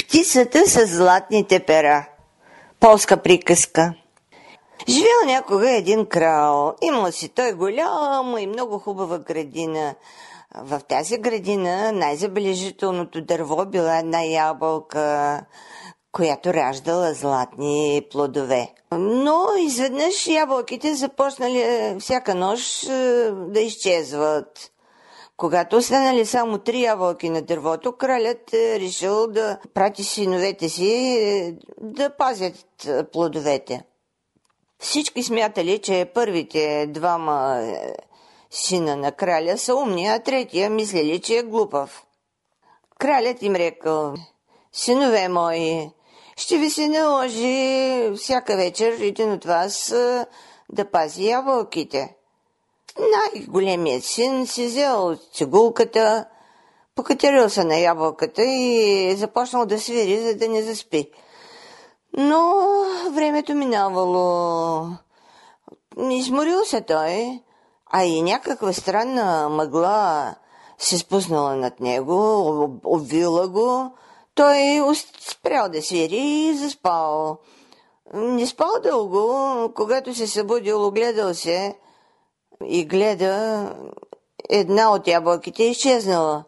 Птицата с златните пера. Полска приказка. Живял някога един крал. Имал си той голяма и много хубава градина. В тази градина най-забележителното дърво била една ябълка, която раждала златни плодове. Но изведнъж ябълките започнали всяка нощ да изчезват. Когато останали само 3 ябълки на дървото, кралят решил да прати синовете си да пазят плодовете. Всички смятали, че първите 2 сина на краля са умни, а третия мислили, че е глупав. Кралят им рекал: синове мои, ще ви се наложи всяка вечер един от вас да пази ябълките. Най-големият син си взел цигулката, покатерил се на ябълката и започнал да свири, за да не заспи. Но времето минавало. Изморил се той, а и някаква странна мъгла се спуснала над него, обвила го. Той спрял да свири и заспал. Не спал дълго, когато се събудил, огледал се и гледа, една от ябълките изчезнала.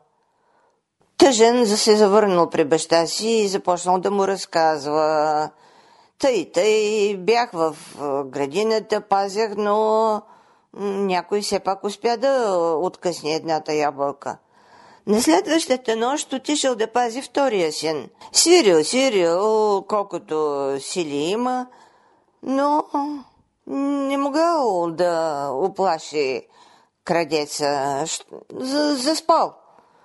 Тъжен се завърнал при баща си и започнал да му разказва. Тъй, бях в градината, пазях, но някой все пак успя да откъсне едната ябълка. На следващата нощ отишъл да пази втория син. Свирил, колкото сили има, но не могъл да уплаши крадеца. Заспал.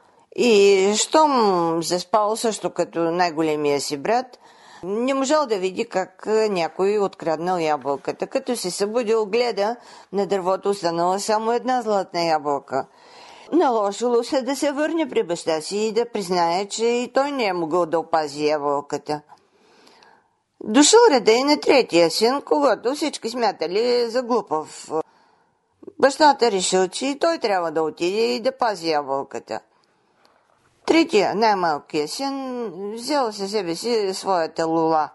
И щом заспал също като най-големия си брат, не можал да види как някой откраднал ябълката. Като се събудил, гледа, на дървото останала само една златна ябълка. Наложило се да се върне при баща си и да признае, че и той не е могъл да опази ябълката. Дошъл реда и на третия син, когато всички смятали за глупав. Бащата решил, че и той трябва да отиде и да пази ябълката. Третия, най-малкият син, взел със себе си своята лула.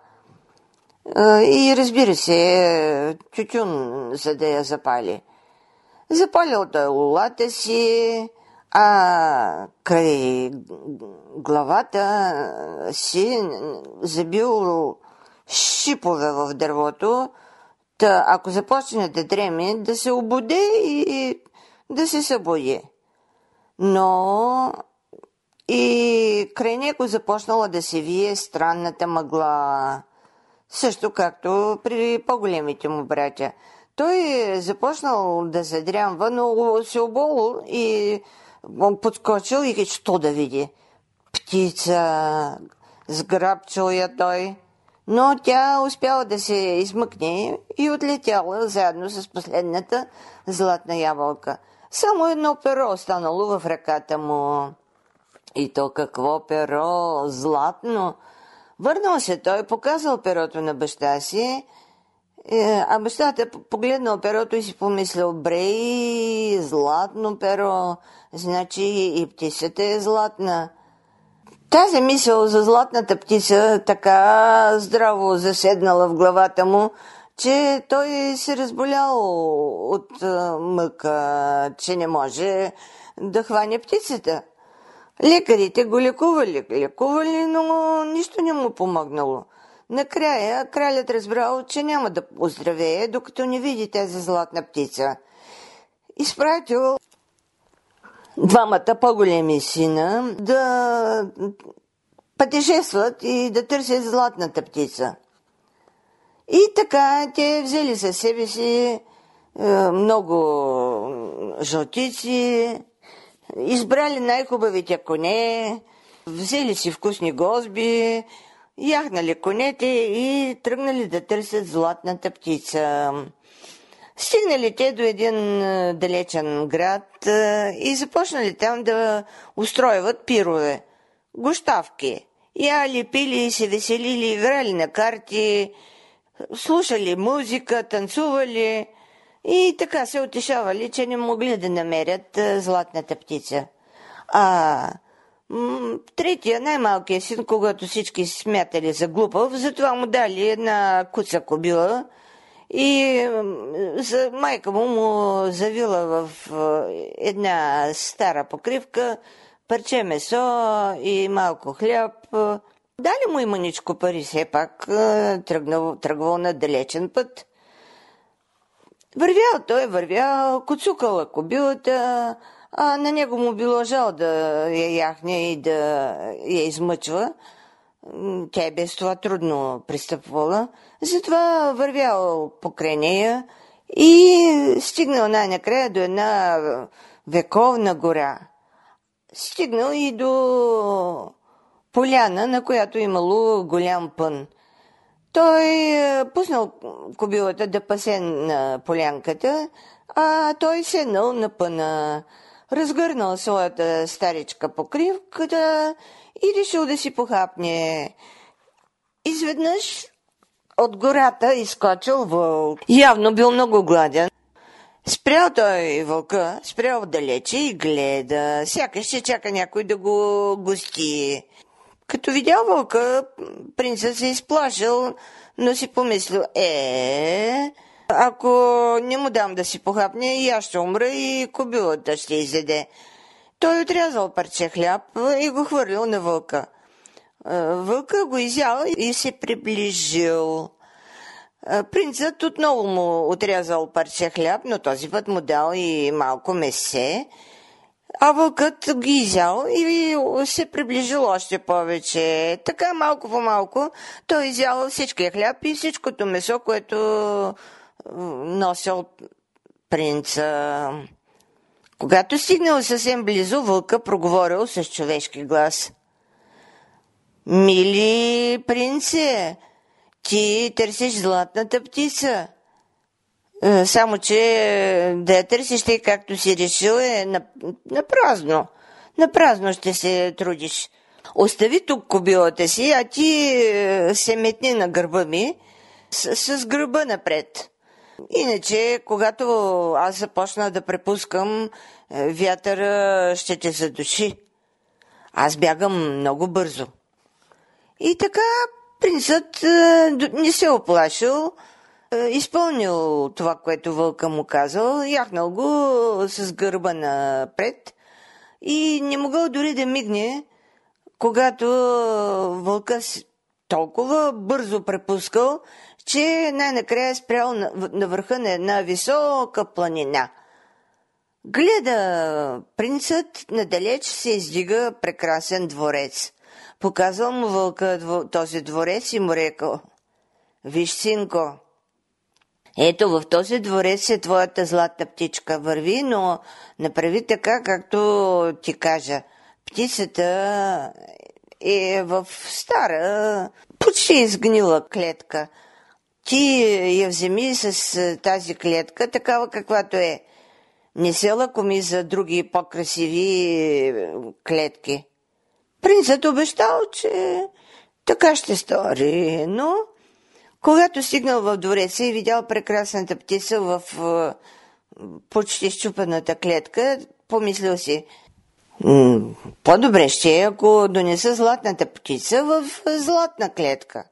И разбира се, тютюн, за да я запали. Запалил той лулата си, а край главата си забил шипове в дървото, та ако започне да дреме, да се обуде и да се събуди. Но и край него започнала да се вие странната мъгла, също както при по-големите му братя. Той започнал да задрямва, но се обол и подскочил и що да види? Птица, сграбчил я той, но тя успяла да се измъкне и отлетяла заедно с последната златна ябълка. Само едно перо останало в ръката му. И то какво перо, златно! Върнал се той, показал перото на баща си, а бащата погледнал перото и си помислил: брей, златно перо, значи и птицата е златна. Тази мисъл за златната птица така здраво заседнала в главата му, че той се разболял от мъка, че не може да хване птицата. Лекарите го лекували, но нищо не му помогнало. Накрая кралят разбрал, че няма да оздравее, докато не види тази златна птица. Изпратил 2 по-големи сина да пътешестват и да търсят златната птица. И така те взели със себе си много жълтици, избрали най-хубавите коне, взели си вкусни гозби, яхнали конете и тръгнали да търсят златната птица. Стигнали те до един далечен град и започнали там да устройват пирове, гощавки. Яли, пили, се веселили, играли на карти, слушали музика, танцували и така се утешавали, че не могли да намерят златната птица. А Третия, най-малкия син, когато всички смятали за глупав, затова му дали една куца кобила и майка му завила в една стара покривка парче месо и малко хляб. Дали му и мъничко пари, все пак тръгвал на далечен път. Вървял, куцукала кобилата, а на него му било жал да я яхне и да я измъчва. Тя без това трудно пристъпвала. Затова вървял покрай нея и стигнал най-накрая до една вековна гора. Стигнал и до поляна, на която имало голям пън. Той пуснал кобилата да пасе на полянката, а той седнал на пъна, разгърнал своята старичка покривката и решил да си похапне. Изведнъж от гората изскочил вълк. Явно бил много гладен. Спрял той вълка, спрял далече и гледа, сякаш ще чака някой да го гости. Като видял вълка, принцът се изплашил, но си помислил, ако не му дам да си похапне, и аз ще умра и кобилата ще изеде. Той отрязал парче хляб и го хвърлил на вълка. Вълка го изял и се приближил. Принцът отново му отрязал парче хляб, но този път му дал и малко месе, а вълкът ги изял и се приближил още повече. Така малко по малко той изял всичкия хляб и всичкото месо, което носил принца. Когато стигнал съвсем близо, вълка проговорил с човешки глас. Мили принце, ти търсиш златната птица. Само, че да я търсиш тъй както си решил на празно. На празно ще се трудиш. Остави тук кобилата си, а ти се метни на гърба ми с гърба напред. Иначе, когато аз започна да препускам, вятъра ще те задуши. Аз бягам много бързо. И така принцът не се оплашил, изпълнил това, което вълка му казал, яхнал го с гърба напред и не могъл дори да мигне, когато вълка толкова бързо препускал, че най-накрая спрял на върха на една висока планина. Гледа принцът, надалеч се издига прекрасен дворец. Показал му вълка този дворец и му рекал: виж, синко, ето в този дворец е твоята златна птичка. Върви, но направи така, както ти кажа. Птицата е в стара, почти изгнила клетка. Ти я вземи с тази клетка, такава каквато е. Не се лакоми за други по-красиви клетки. Принцът обещал, че така ще стори, но когато стигнал в двореца и видял прекрасната птица в почти счупената клетка, помислил си: по-добре ще е, ако донеса златната птица в златна клетка.